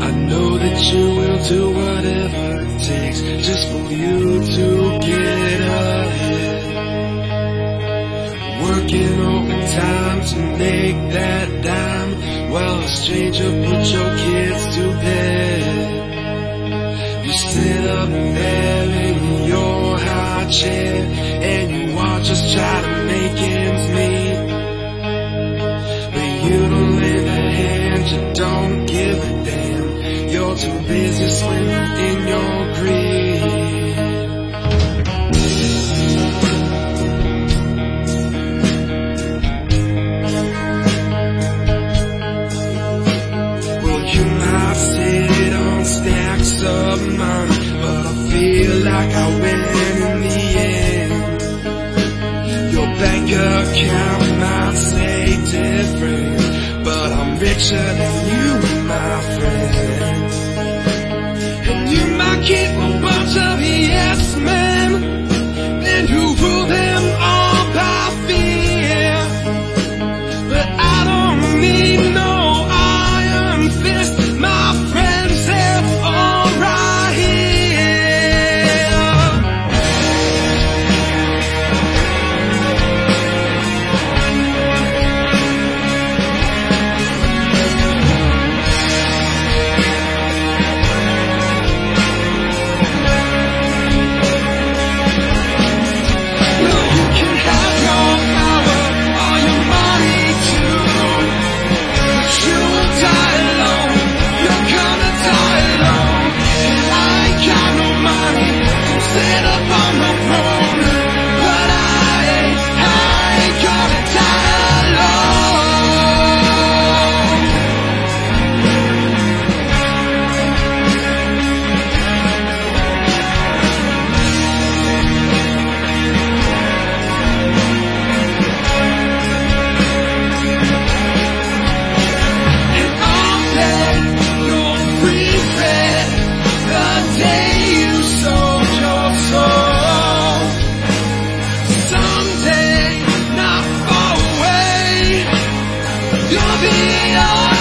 I know that you will do whatever it takes just for you to get ahead. Working overtime to make that dime while a stranger puts your kids to bed. You sit up there in your high chair and you watch us try to make ends meet. But you don't lend a hand, you don't give a damn. You're too busy swimming in your greed. Well, you might sit on stacks of money, but I feel like I win in the end. Your bank account might say different, but I'm richer than you, my friend. And you might keep a bunch of yes men, and who rule them all by fear. But I don't need no iron fist, my friends, they're all right here. You'll be